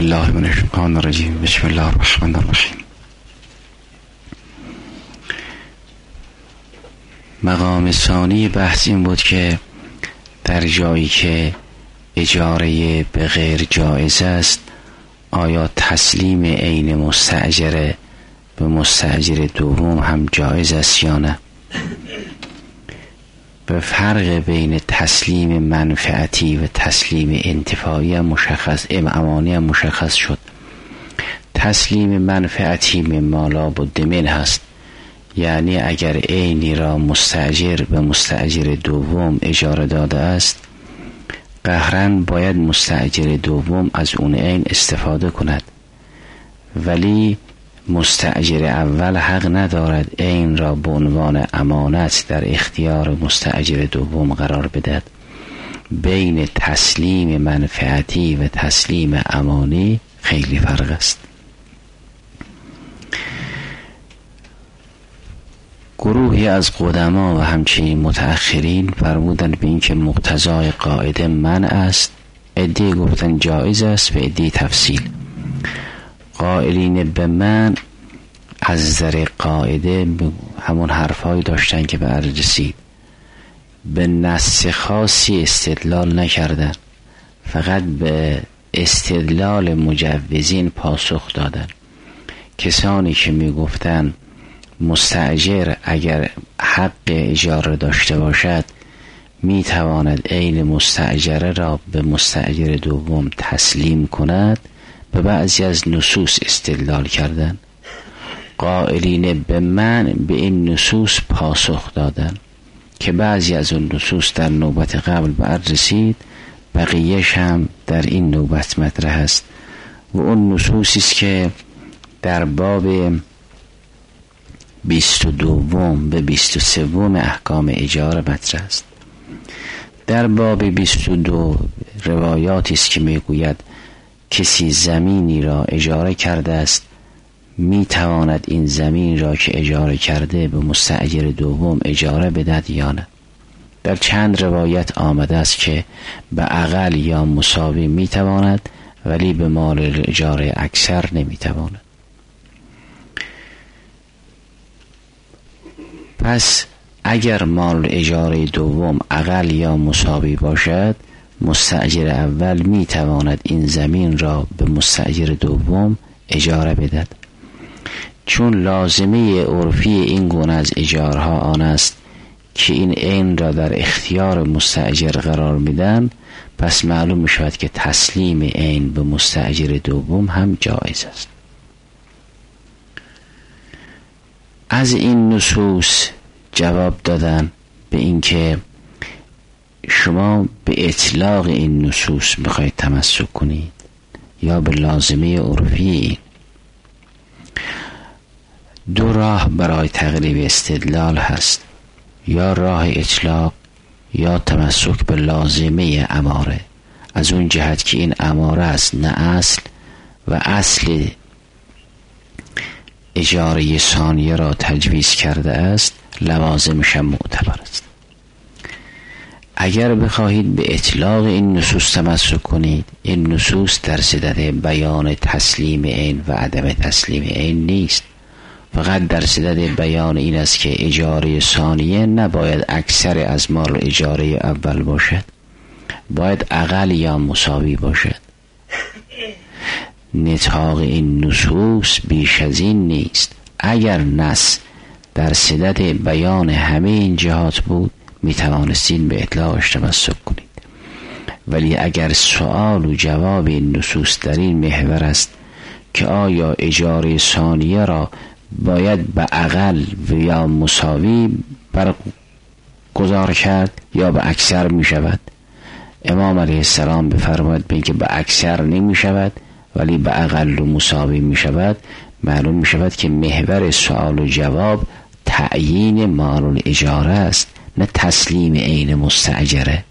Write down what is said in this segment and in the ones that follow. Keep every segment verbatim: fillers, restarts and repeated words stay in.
بالله من الشیطان الرجیم. بسم الله الرحمن الرحیم. مقام ثانی بحث این بود که در جایی که اجاره به غیر جایز است، آیا تسلیم عین مستأجره به مستأجر دوم هم جایز است یا نه؟ به فرق بین تسلیم منفعتی و تسلیم انتفاعی هم مشخص امانی هم مشخص شد. تسلیم منفعتی مما لا بد منه هست، یعنی اگر عینی را مستأجر به مستأجر دوم اجاره داده است، قهرن باید مستأجر دوم از اون عین استفاده کند، ولی مستأجر اول حق ندارد عین را به عنوان امانت در اختیار مستأجر دوم قرار بدهد. بین تسلیم منفعتی و تسلیم امانی خیلی فرق است. گروهی از قدما و همچنین متأخرین فرمودند به این که مقتضای قاعده منع است، عده‌ای گفتن جایز است و عده‌ای تفصیل. قائلین به من از نظر قاعده همون حرفایی داشتن که به عرض رسید، به نص خاصی استدلال نکردن، فقط به استدلال مجوزین پاسخ دادن. کسانی که می گفتن مستأجر اگر حق اجاره داشته باشد می تواند عین مستأجره را به مستأجر دوم تسلیم کند، به بعضی از نصوص استدلال کردن. قائلین به من به این نصوص پاسخ دادن که بعضی از اون نصوص در نوبت قبل به عرض رسید، بقیهش هم در این نوبت مطرح است و اون نصوصی است که در باب بیست و دوم به بیست و سوم احکام اجاره مطرح است. در باب بیست و دو روایاتی است که میگوید کسی زمینی را اجاره کرده است، می تواند این زمین را که اجاره کرده به مستأجر دوم اجاره بدهد یا نه. در چند روایت آمده است که به اقل یا مساوی می تواند، ولی به مال اجاره اکثر نمی تواند. پس اگر مال اجاره دوم اقل یا مساوی باشد، مستأجر اول می تواند این زمین را به مستأجر دوم اجاره بدهد. چون لازمه عرفی این گونه از اجارها آن است که این عین را در اختیار مستأجر قرار میدن، پس معلوم می شود که تسلیم عین به مستأجر دوم هم جایز است. از این نصوص جواب دادن به این که شما به اطلاق این نصوص میخواید تمسک کنید یا به لازمه عرفی این. دو راه برای تقریب استدلال هست، یا راه اطلاق یا تمسک به لازمه اماره، از اون جهت که این اماره است نه اصل، و اصل اجاره ثانیه را تجویز کرده است، لوازمش هم معتبر است. اگر بخواهید به اطلاق این نصوص تمسک کنید، این نصوص در صدد بیان تسلیم عین و عدم تسلیم عین نیست، فقط در صدد بیان این است که اجاره ثانیه نباید اکثر از مال اجاره اول باشد، باید اقل یا مساوی باشد. نطاق این نصوص بیش از این نیست. اگر نص در صدد بیان همه این جهات بود، می توانستید به اطلاقش تمسک کنید، ولی اگر سوال و جواب این نصوص در این محور است که آیا اجاره ثانیه را باید به اقل یا مساوی برگزار کرد یا به اکثر می شود، امام علیه السلام بفرماید به اینکه به اکثر نمی شود ولی به اقل و مساوی می شود، معلوم می شود که محور سوال و جواب تعیین مال الاجاره است، نه تسلیم عین مستأجره.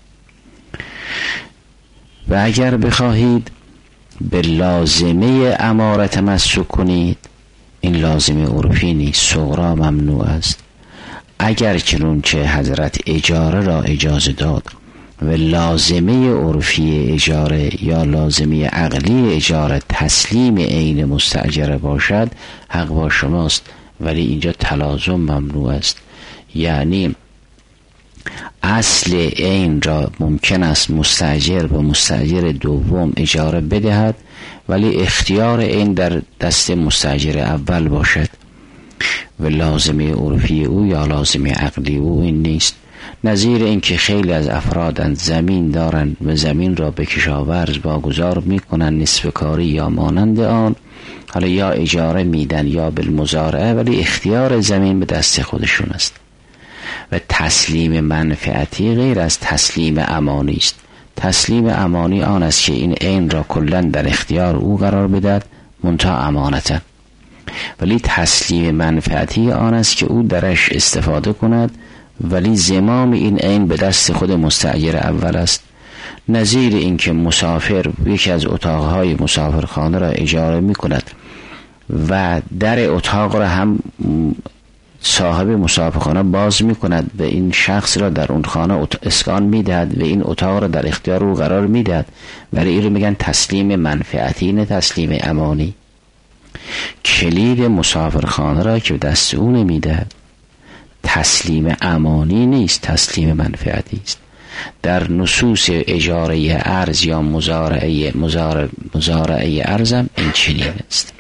و اگر بخواهید به لازمه اماره تمسک کنید، این لازمه عرفی نیست، صغرا ممنوع است. اگر چنانچه حضرت اجاره را اجازه داد و لازمه عرفی اجاره یا لازمه عقلی اجاره تسلیم عین مستأجره باشد، حق با شماست، ولی اینجا تلازم ممنوع است. یعنی اصل عین را ممکن است مستأجر به مستأجر دوم اجاره بدهد، ولی اختیار عین در دست مستأجر اول باشد و لازمه عرفی او یا لازمه عقلی او این نیست. نظیر این که خیلی از افرادند زمین دارند و زمین را به کشاورز واگذار میکنند نصف کاری یا مانند آن، حالا یا اجاره میدن یا بالمزارعه، ولی اختیار زمین به دست خودشون است و تسلیم منفعتی غیر از تسلیم امانی است. تسلیم امانی آن است که این عین را کلا در اختیار او قرار بدهد منتها امانتا، ولی تسلیم منفعتی آن است که او درش استفاده کند ولی زمام این عین به دست خود مستأجر اول است. نظیر این که مسافر یکی از اتاقهای مسافرخانه را اجاره می کند و در اتاق را هم صاحب مسافرخانه باز می کند و این شخص را در اون خانه اسکان می دهد و این اتاق را در اختیار او قرار می دهد، ولی این رو میگن تسلیم منفعتی نه تسلیم امانی. کلید مسافرخانه را که دست او نمی دهد تسلیم امانی نیست، تسلیم منفعتی است. در نصوص اجاره ارز یا مزارعه مزارع مزارعه ارزم این چنین است.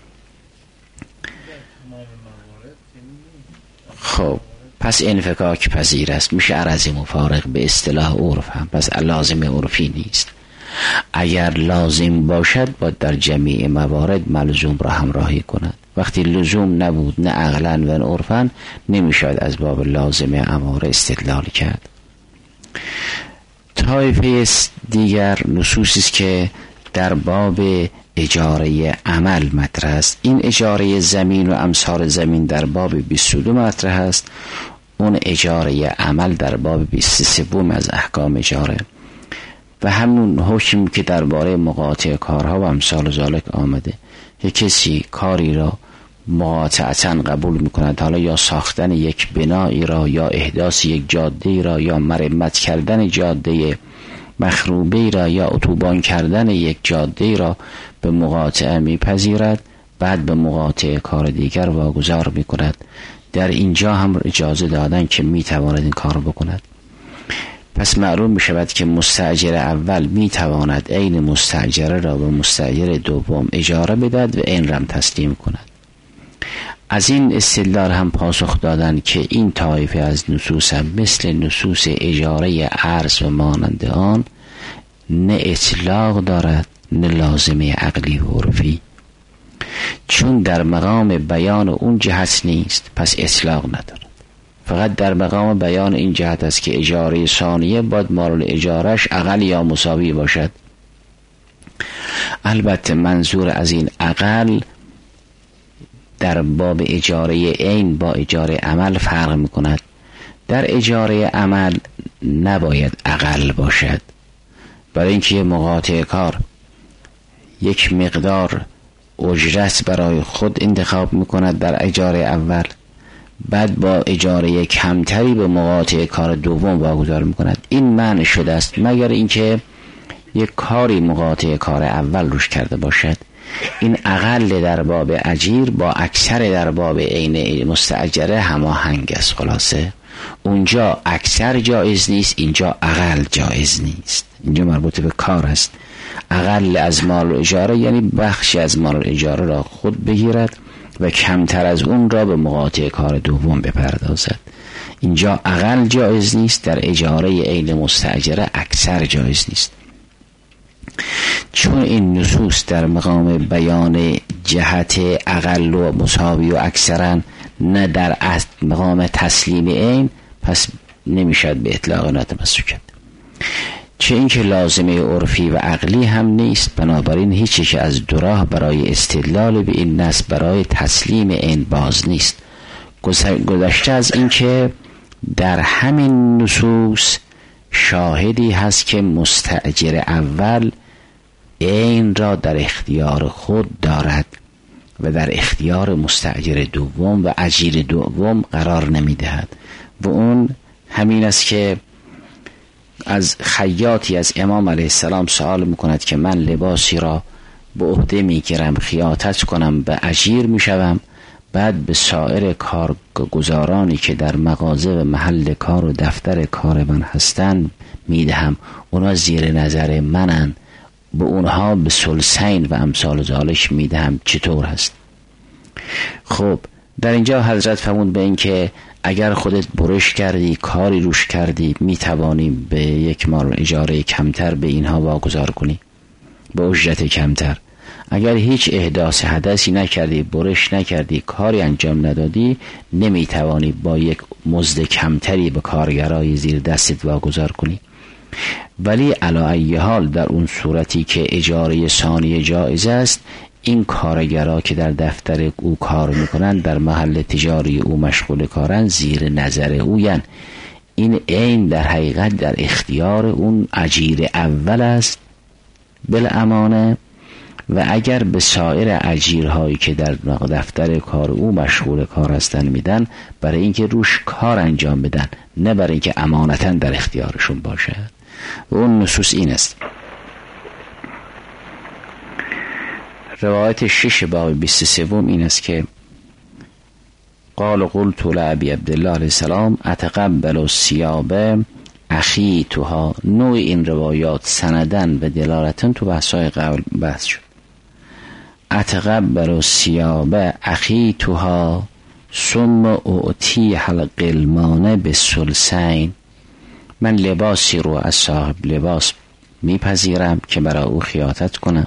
خب پس انفکاک پذیر است، میشه عرض مفارق به اصطلاح عرف هم، پس لازم عرفی نیست. اگر لازم باشد باید در جمیع موارد ملزوم را همراهی کند. وقتی لزوم نبود نه عقلا و نه عرفا نمیشد از باب لازم اماره استدلال کرد. طایفه دیگر نصوصی است که در باب اجاره عمل مطرح است. این اجاره زمین و امثال زمین در باب بیست و دو مطرح است، اون اجاره عمل در باب بیست و سه از احکام اجاره و همون حکم که درباره مقاطع کارها و امثال ذالک آمده که کسی کاری را مقاطعتاً قبول میکند، حالا یا ساختن یک بنایی را یا احداث یک جاده را یا مرمت کردن جاده مخروبه را یا اتوبان کردن یک جاده را به مقاطعه میپذیرد، بعد به مقاطع کار دیگر واگذار میکند. در اینجا هم اجازه دادن که میتواند این کار بکند. پس معلوم میشود که مستأجر اول میتواند عین مستأجره را به مستأجر دوم اجاره بدهد و عین را تسلیم کند. از این استدلال هم پاسخ دادن که این طایفه از نصوص هم مثل نصوص اجاره ارز و مانند آن نه اطلاق دارد نه لازمه عقلی و عرفی، چون در مقام بیان اون جهت نیست پس اطلاق ندارد. فقط در مقام بیان این جهت است که اجاره ثانیه باید مال اجارش اقل یا مساوی باشد. البته منظور از این اقل در باب اجاره عین با اجاره عمل فرق می‌کند. در اجاره عمل نباید اقل باشد، برای اینکه مقاطع کار یک مقدار اجرت برای خود انتخاب می‌کند در اجاره اول، بعد با اجاره کمتری به مقاطع کار دوم واگذار می‌کند. این معنی شده است مگر اینکه یک کاری مقاطع کار اول روش کرده باشد. این اقل در باب اجیر با اکثر در باب عین مستأجره هماهنگ است. خلاصه اونجا اکثر جایز نیست، اینجا اقل جایز نیست. اینجا مربوط به کار است. اقل از مال اجاره یعنی بخشی از مال اجاره را خود بگیرد و کمتر از اون را به مقاطع کار دوم بپردازد. اینجا اقل جایز نیست، در اجاره عین مستأجره اکثر جایز نیست. چون این نصوص در مقام بیان جهت اقل و مساوی و اکثرا نه در مقام تسلیم عین، پس نمیشد به اطلاق نتمسک کرد. چه اینکه لازمه عرفی و عقلی هم نیست، بنابراین هیچی که از دو راه برای استدلال به این نص برای تسلیم عین باز نیست. گذشته از اینکه در همین نصوص شاهدی هست که مستأجر اول عین را در اختیار خود دارد و در اختیار مستأجر دوم و اجیر دوم قرار نمیدهد و اون همین است که از خیاطی از امام علیه السلام سوال میکند که من لباسی را به عهده میگیرم، خیاطت کنم، به اجیر میشوم، بعد به سایر کارگزارانی که در مغازه و محل کار و دفتر کار من هستند میدهم، اونا زیر نظر منن، به اونها به ثلثین و امثال ذالک میدهم، چطور هست؟ خب در اینجا حضرت فرمود به این که اگر خودت برش کردی، کاری روش کردی، میتوانی به یک مال اجاره کمتر به اینها واگذار کنی، به اجرت کمتر. اگر هیچ احداث حدثی نکردی، برش نکردی، کاری انجام ندادی، نمیتوانی با یک مزد کمتری به کارگرای زیر دستت واگذار کنی. ولی علی ای حال در اون صورتی که اجاره ثانیه جایز است، این کارگرها که در دفتر او کار میکنن، در محل تجاری او مشغول کارن، زیر نظر اوین. این عین در حقیقت در اختیار اون اجیر اول است بالامانه. و اگر به سایر اجیرهایی که در دفتر کار او مشغول کار هستن میدن، برای اینکه روش کار انجام بدن، نه برای اینکه امانتا در اختیارشون باشه. و اون نصوص این است. روایت شش باب بیست و سه این است که قال قلت لابی عبدالله علیه السلام اتقبل الثياب اخی توها. نوع این روایات سندن و دلالتن تو بحثای قبل بحث شد. اتقبل الثياب اخی توها ثم اعطی الغلمان بالثلثین. من لباسی رو از صاحب لباس میپذیرم که برای او خیاطت کنم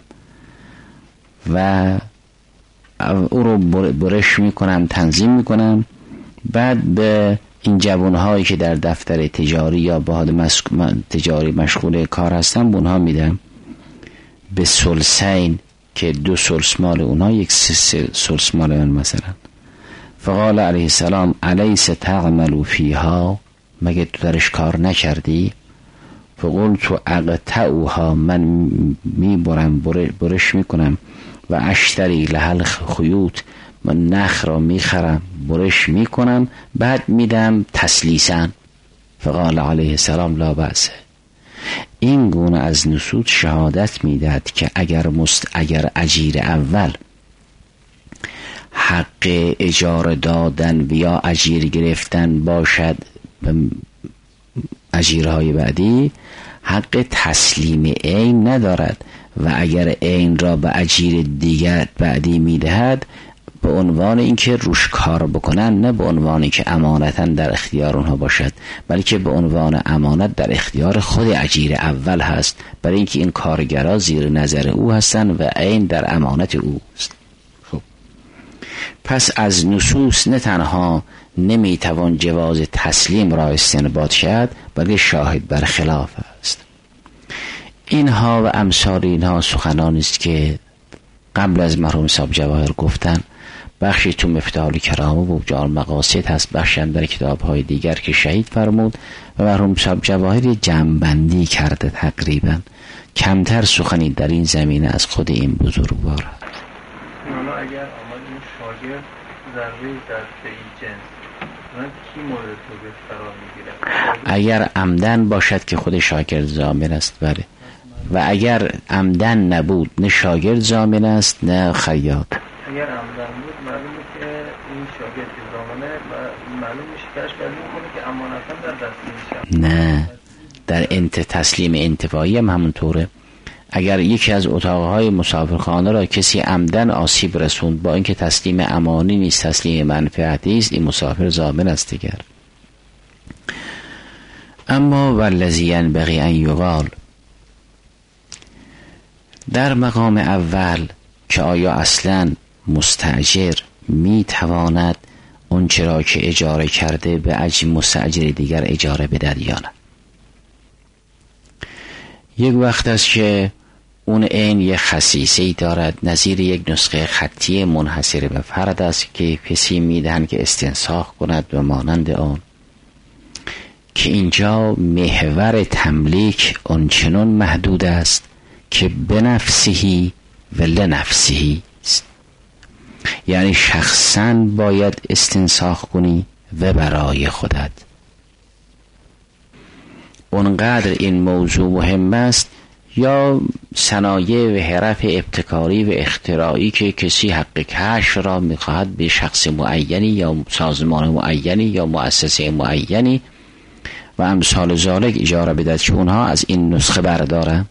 و او رو برش میکنم، تنظیم میکنم، بعد به این جوانهایی که در دفتر تجاری یا با تجاری مشغول کار هستن به اونها میدم به ثلثین، که دو ثلث مال اونها، یک ثلث مال من مثلا. فقال علیه السلام الیس تعمل فیها، مگه تو درش کار نکردی؟ فقلت اقطعوها، من میبرم برش میکنم، و اشتری لحل خیوط، من نخ را میخرم برش میکنم، بعد میدم تسلیسن. فقال علیه السلام لا بأس. این گونه از نصوص شهادت میدهد که اگر مست اگر اجیر اول حق اجاره دادن و یا اجیر گرفتن باشد، اجیرهای بعدی حق تسلیم عین ندارد، و اگر عین را به اجیر دیگر بعدی میدهد به عنوان اینکه روش کار بکنن، نه به عنوان اینکه امانتا در اختیار اونها باشد، بلکه به عنوان امانت در اختیار خود اجیر اول هست، برای اینکه این کارگرها زیر نظر او هستن و عین در امانت او است. خب پس از نصوص نه تنها نمیتوان جواز تسلیم را استنباط کرد، بلکه شاهد بر خلاف است. اینها و امثال اینها سخنانی است که قبل از مرحوم صاحب جواهر گفتن. بخشی تو مفتاح الکرامه و جامع المقاصد هست، بخشی هم در کتاب‌های دیگر که شهید فرمود، و مرحوم صاحب جواهر جمع‌بندی کرده. تقریبا کمتر سخنی در این زمینه از خود این بزرگوار هست. حالا اگر آمد این شاگرد ذره در این جنس، من کی مورد توبه قرار میگیره؟ اگر عمدن باشد که خود شاگرد ضامن است، بله. و اگر عمدن نبود، نه شاگرد ضامن است نه خیاط. اگر عمدن بود معلومه که این شاگرد ضامنه و معلوم میشه که اشکال میکنه که امانتا در دست میشه. نه، در انت تسلیم انتفاعی هم همونطوره. اگر یکی از اتاقهای مسافرخانه را کسی عمدن آسیب رسوند، با اینکه تسلیم امانی نیست، تسلیم منفعتی است، این مسافر ضامن است دیگر. اما والذی ینبغی ان یقال، در مقام اول که آیا اصلا مستاجر می تواند اون چرا که اجاره کرده به اجر مستاجر دیگر اجاره بدهد یا نه. یک وقت است که اون عین یک خصیصه‌ای دارد، نظیر یک نسخه خطی منحصر به فرد است که کسی میدهند که استنساخ کند و مانند آن، که اینجا محور تملیک آنچنان محدود است که بنفسهی و لنفسهی است. یعنی شخصاً باید استنساخ کنی و برای خودت. اونقدر این موضوع مهم است، یا صنایع و حرف ابتکاری و اختراعی که کسی حق کشف را میخواهد به شخص معینی یا سازمان معینی یا مؤسسه معینی و امثال ذالک اجاره بدهد که اونها از این نسخه بردارن.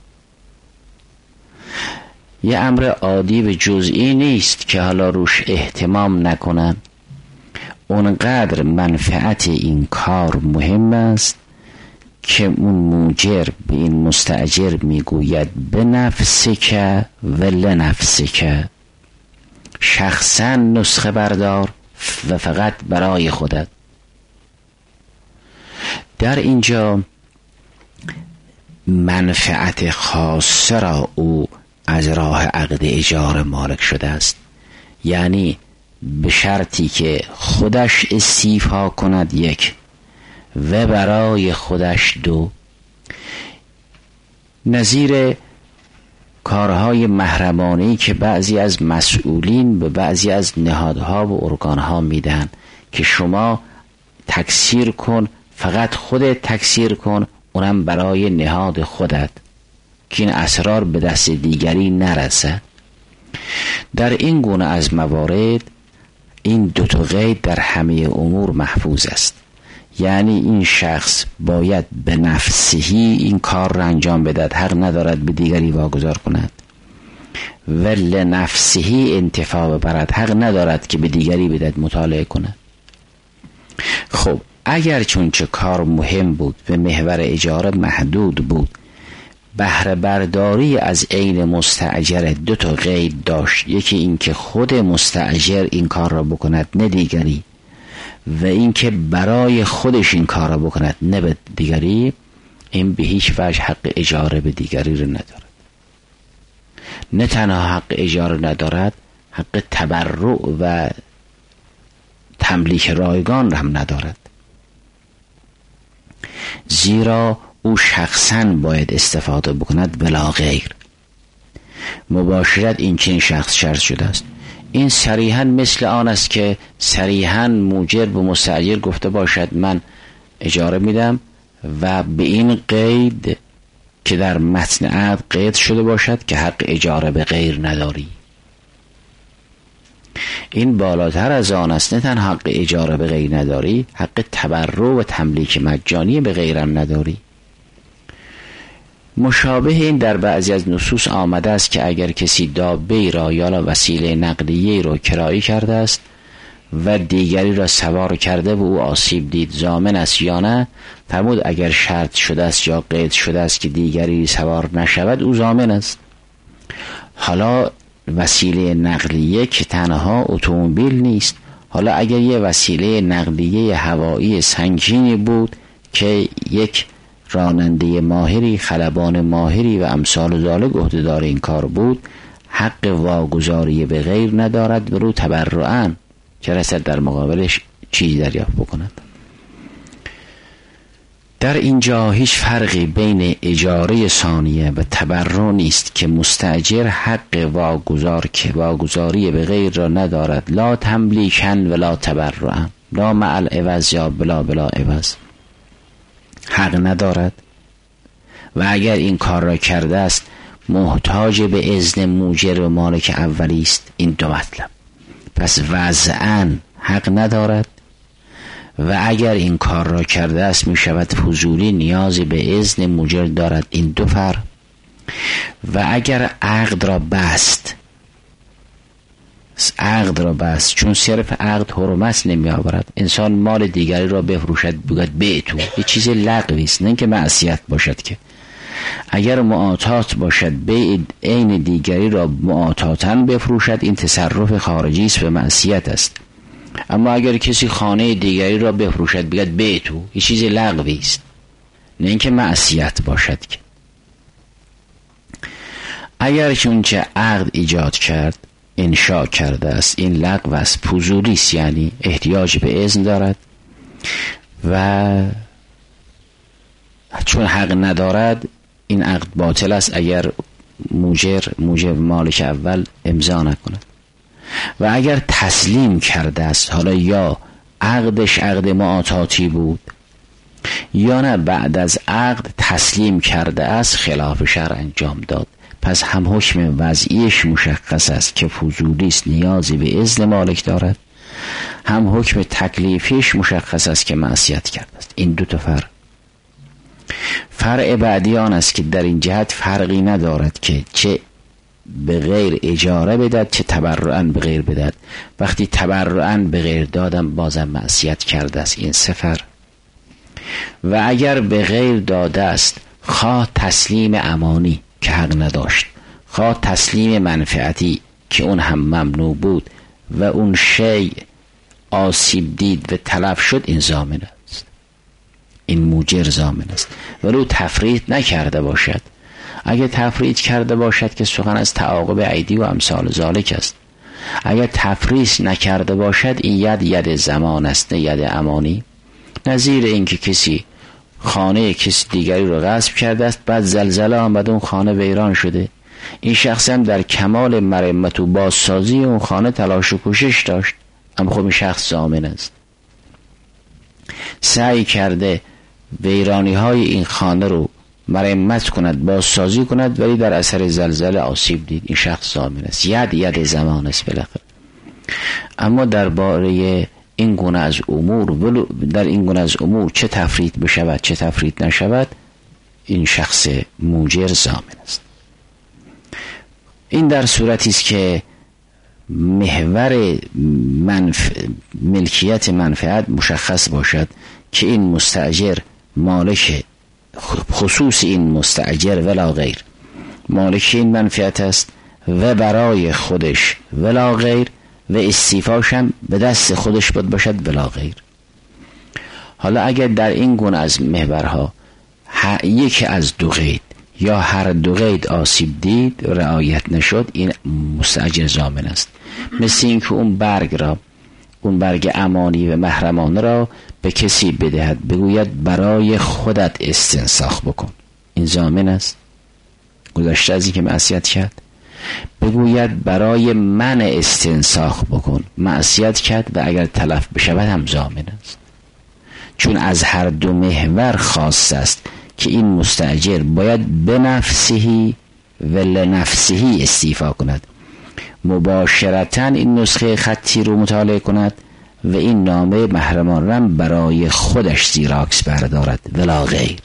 یه امر عادی و جزئی نیست که حالا روش اهتمام نکنن. اونقدر منفعت این کار مهم است که اون موجر به این مستاجر میگوید به نفسک و لنفسک، شخصا نسخه بردار و فقط برای خودت. در اینجا منفعت خاصه را او از راه عقد اجاره مالک شده است، یعنی به شرطی که خودش استیفا کند یک و برای خودش دو. نظیر کارهای محرمانه‌ای که بعضی از مسئولین به بعضی از نهادها و ارگانها میدن که شما تکثیر کن، فقط خودت تکثیر کن، اونم برای نهاد خودت که این اسرار به دست دیگری نرسه. در این گونه از موارد این دو تا قید در همه امور محفوظ است، یعنی این شخص باید به نفسهی این کار را انجام بدهد، حق ندارد به دیگری واگذار کند، و لنفسهی انتفاع ببرد، حق ندارد که به دیگری بدهد مطالعه کند. خب اگر چون چه کار مهم بود و محور اجاره محدود بود، بهره برداری از عین مستاجر دو تا قید داشت، یکی این که خود مستاجر این کار را بکند نه دیگری، و این که برای خودش این کار را بکند نه به دیگری. این به هیچ وجه حق اجاره به دیگری را ندارد. نه تنها حق اجاره ندارد، حق تبرع و تملیک رایگان را هم ندارد، زیرا او شخصاً باید استفاده بکند بلا غیر. مباشرت این چنین شخص شرط شده است. این صریحاً مثل آن است که صریحاً موجر به مستاجر گفته باشد من اجاره میدم و به این قید که در متن عقد قید شده باشد که حق اجاره به غیر نداری. این بالاتر از آن است، نه تنها حق اجاره به غیر نداری، حق تبرع و تملیک مجانی به غیرم نداری. مشابه این در بعضی از نصوص آمده است که اگر کسی دابه را یا وسیله نقلیه را کرایه کرده است و دیگری را سوار کرده و او آسیب دید، ضامن است یا نه؟ فرمود اگر شرط شده است یا قید شده است که دیگری سوار نشود، او ضامن است. حالا وسیله نقلیه که تنها اتومبیل نیست، حالا اگر یه وسیله نقلیه هوایی سنگینی بود که یک راننده ماهری، خلبان ماهری و امثال ذالک عهده‌دار این کار بود، حق واگذاری به غیر ندارد و رو تبرعاً که رسد در مقابلش چیزی دریافت بکند. در اینجا هیچ فرقی بین اجاره ثانیه و تبرع نیست که مستاجر حق واگذار که واگذاری به غیر را ندارد، لا تملیکن ولا تبرعن، لا مع العوض یا بلا بلا عوض، حق ندارد. و اگر این کار را کرده است محتاج به اذن موجر و مالک اولی است. این دو مطلب. پس وضعاً حق ندارد، و اگر این کار را کرده است می شود فضولی، نیازی به اذن موجر دارد. این دو فرق. و اگر عقد را بست، عقد را بست، چون صرف عقد حرمت نمی آورد، انسان مال دیگری را بفروشد بگوید به تو، یه چیز لغوی است، نه اینکه معصیت باشد. که اگر معاطات باشد به عین دیگری را معاطاتاً بفروشد، این تصرف خارجی است و معصیت است. اما اگر کسی خانه دیگری را بفروشد بگوید به تو، یه چیز لغوی است، نه اینکه معصیت باشد. که اگر چون چه عقد ایجاد کرد، انشاء کرده است، این لغو است، فضولی است، یعنی احتیاج به اذن دارد، و چون حق ندارد این عقد باطل است اگر موجر موجب مالک اول امضا نکند. و اگر تسلیم کرده است، حالا یا عقدش عقد معاطاتی بود یا نه بعد از عقد تسلیم کرده است خلاف شرع انجام داد، پس هم حکم وضعیش مشخص است که فضولی است نیازی به اذن مالک دارد، هم حکم تکلیفیش مشخص است که معصیت کرده است. این دو تا فرق. فرع بعدی آن است که در این جهت فرقی ندارد که چه به غیر اجاره بدد چه تبرعاً به غیر بدد. وقتی تبرعاً به غیر دادم بازم معصیت کرده است. این سفر. و اگر به غیر داده است، خواه تسلیم امانی که حق نداشت، خواه تسلیم منفعتی که اون هم ممنوع بود و اون شیء آسیب دید و تلف شد، این ضامن است، این موجر ضامن است. ولو تفریط نکرده باشد. اگر تفریط کرده باشد که سخن از تعاقب عیدی و امثال ذالک است. اگر تفریط نکرده باشد، این ید ید زمان است نه ید امانی. نظیر این که کسی خانه کسی دیگری رو غصب کرده است، بعد زلزله آمد اون خانه ویران شده، این شخص هم در کمال مرمت و بازسازی اون خانه تلاش و کوشش داشت، اما خب این شخص ضامن است. سعی کرده ویرانی های این خانه رو مرمت کند، بازسازی کند، ولی در اثر زلزله آسیب دید، این شخص ضامن است. ید ید زمان است بالاخره. اما درباره این گونه از امور، در این گونه از امور چه تفریط بشود چه تفریط نشود، این شخص موجر ضامن است. این در صورتی است که محور منف... ملکیت منفعت مشخص باشد که این مستاجر مالک، خصوص این مستاجر ولا غیر، مالک این منفعت است و برای خودش ولا غیر، و استیفاش هم به دست خودش بود باشد ولا غیر. حالا اگر در این گونه از محورها یکی از دو قید یا هر دو قید آسیب دید رعایت نشد، این مستاجر ضامن است. مثل این که اون برگ را، اون برگ امانی و محرمانه را به کسی بدهد، بگوید برای خودت استنساخ بکن، این ضامن است. گذشته از این که معصیت کرد، بگوید برای من استنساخ بکن، معصیت کرد و اگر تلف بشود هم ضامن است. چون از هر دو محور خاص است که این مستاجر باید به نفسهی و لنفسهی استیفا کند، مباشرتاً این نسخه خطی رو مطالعه کند و این نامه محرمان را برای خودش زیراکس بردارد ولا غیر.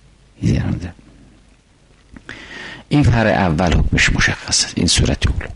این فرع اول حکمش مشخص است. این صورت اول.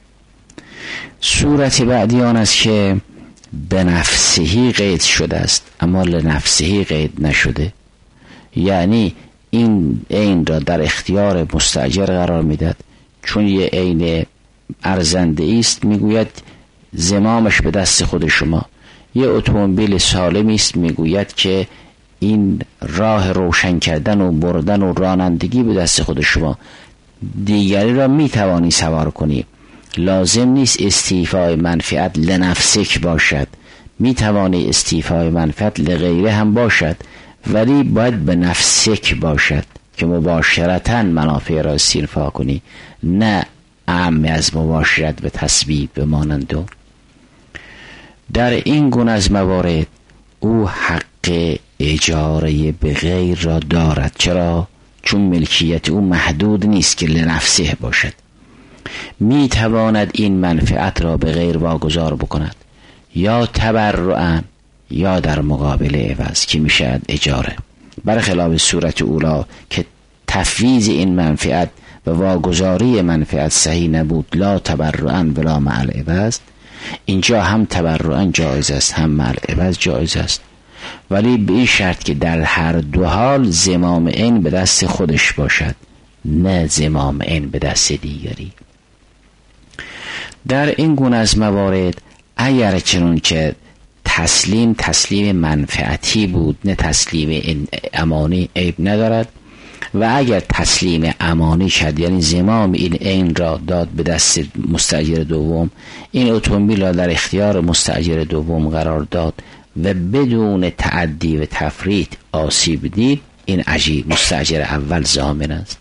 صورت بعدی آن است که به نفسهی قید شده است اما لنفسهی قید نشده، یعنی این عین را در اختیار مستاجر قرار میداد، چون یه عین ارزنده است، میگوید زمامش به دست خود شما. یه اتومبیل سالمی است، میگوید که این راه روشن کردن و بردن و رانندگی به دست خود شما، دیگری را میتوانی سوار کنی، لازم نیست استیفای منفعت لنفسک باشد، میتوانی استیفای منفعت لغیره هم باشد، ولی باید به نفسک باشد که مباشرتاً منافع را استیفا کنی، نه اعم از مباشرت و تسبیب به مانند. در این گونه از موارد او حق اجاره به غیر را دارد. چرا؟ چون ملکیت او محدود نیست که لنفسه باشد، می تواند این منفعت را به غیر واگذار بکند، یا تبرعاً یا در مقابل عوض که می شود اجاره، برخلاف صورت اولا که تفویض این منفعت و واگذاری منفعت صحیح نبود، لا تبرعاً ولا مع العوض. اینجا هم تبرعاً جایز است هم مع العوض جایز است، ولی به این شرط که در هر دو حال زمام این به دست خودش باشد، نه زمام این به دست دیگری. در این گونه از موارد اگر چنون که تسلیم تسلیم منفعتی بود نه تسلیم امانی، عیب ندارد. و اگر تسلیم امانی شد، یعنی زمام این عین را داد به دست مستاجر دوم، این اتومبیل را در اختیار مستاجر دوم قرار داد و بدون تعدی و تفریط آسیب دید، این عجیب مستاجر اول ضامن است.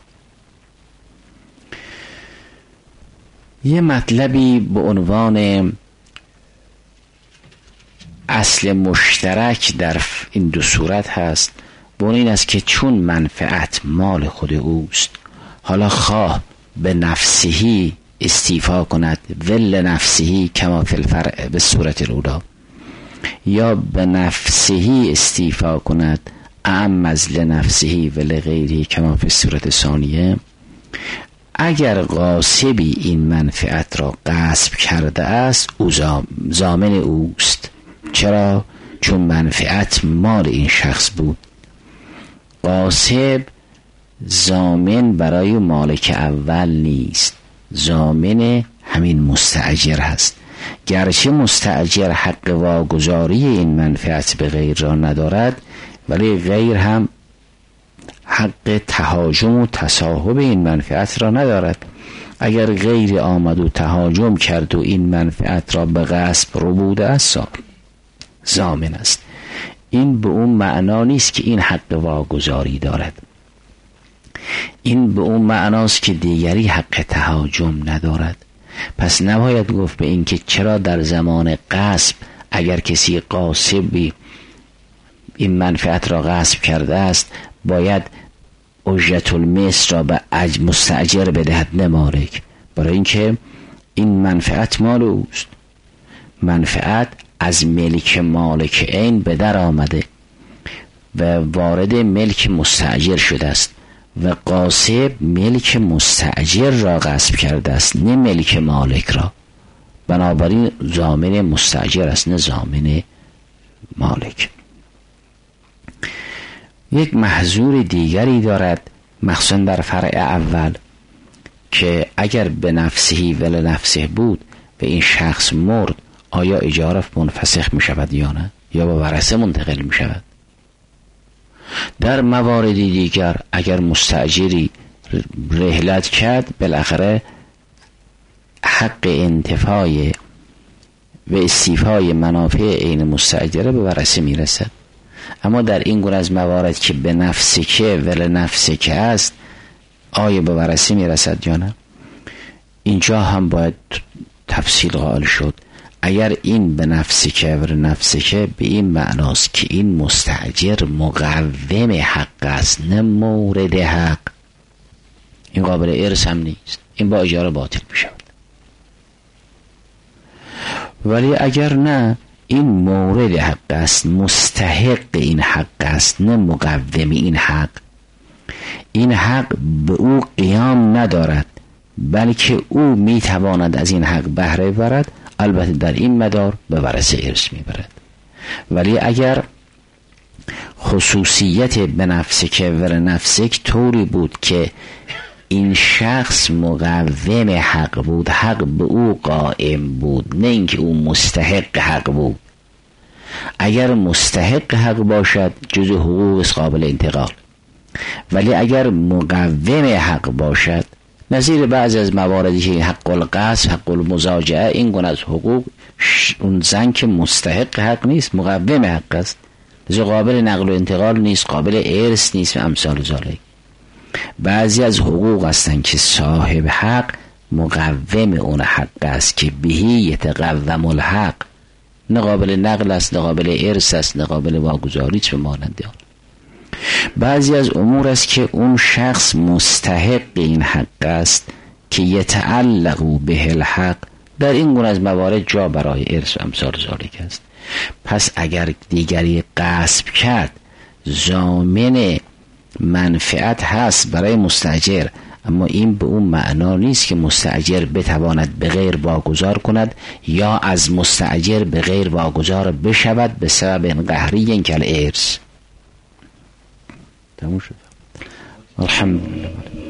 یه مطلبی به عنوان اصل مشترک در این دو صورت هست به اون این است که چون منفعت مال خود اوست، حالا خواه به نفسهی استیفا کند ول نفسهی کما فی الفرع به صورت رودا، یا به نفسهی استیفا کند اعم از لنفسهی ول غیری کما فی صورت ثانیه، اگر غاصبی این منفعت را غصب کرده است او ضامن اوست. چرا؟ چون منفعت مال این شخص بود. غاصب ضامن برای مالک اول نیست، ضامن همین مستأجر هست. گرچه مستأجر حق واگذاری این منفعت به غیر را ندارد، ولی غیر هم حق تهاجم و تصاحب این منفعت را ندارد. اگر غیر آمد و تهاجم کرد و این منفعت را به غصب ربوده است، ضامن است. این به اون معنا نیست که این حق واگذاری دارد، این به اون معناست که دیگری حق تهاجم ندارد. پس نباید گفت به این که چرا در زمان غصب اگر کسی غاصبی این منفعت را غصب کرده است باید اجرت المثل را به مستأجر بدهد، نه مالک. برای اینکه این منفعت مال اوست، منفعت از ملک مالک عین به در آمده و وارد ملک مستأجر شده است و غاصب ملک مستأجر را غصب کرده است، نه ملک مالک را. بنابراین ضامن مستأجر است، نه ضامن مالک. یک محظور دیگری دارد مخصوصا در فرع اول که اگر به نفسهی ول نفسه بود و این شخص مرد، آیا اجاره منفسخ می شود یا نه، یا به ورثه منتقل می شود؟ در مواردی دیگر اگر مستأجری رحلت کرد، بالاخره حق انتفاع و استیفای منافع عین مستأجره به ورثه می رسد. اما در این گونه از موارد که به نفسی که ول نفسی که است، آیا به ورثه می رسد یا نه؟ اینجا هم باید تفصیل قائل شد. اگر این به نفسی که ول نفسی که به این معناست که این مستأجر مقوم حق است، نه مورد حق، این قابل ارث هم نیست، این با اجاره باطل می شود. ولی اگر نه، این مورد حق است، مستحق این حق است، نه مقوم این حق، این حق به او قیام ندارد بلکه او میتواند از این حق بهره برد، البته در این مدار به ورثه ارث میبرد. ولی اگر خصوصیت به نفسک ور نفسک طوری بود که این شخص مقوم حق بود، حق به او قائم بود، نه اینکه او مستحق حق بود. اگر مستحق حق باشد جز حقوق است قابل انتقال، ولی اگر مقوم حق باشد، نظیر بعضی از مواردی که حق القصد، حق المزاجعه، این گونه از حقوق، اون زن که مستحق حق نیست، مقوم حق است، لذا قابل نقل و انتقال نیست، قابل ارث نیست و امثال ذالک. بعضی از حقوق هستند که صاحب حق مقوم اون حق است که بهی یتقوم الحق، نه قابل نقل است، نه قابل ارث است، نه قابل واگذاری است به مانند آن. بعضی از امور است که اون شخص مستحق این حق است که یتعلق به الحق، در این گونه از موارد جا برای ارث و امثال ذالک است. پس اگر دیگری غصب کرد، ضامن منفعت هست برای مستاجر، اما این به اون معنا نیست که مستاجر بتواند به غیر واگذار کند یا از مستاجر به غیر واگذار بشود به سبب قهری کل ارث. تموم شد. الحمدلله.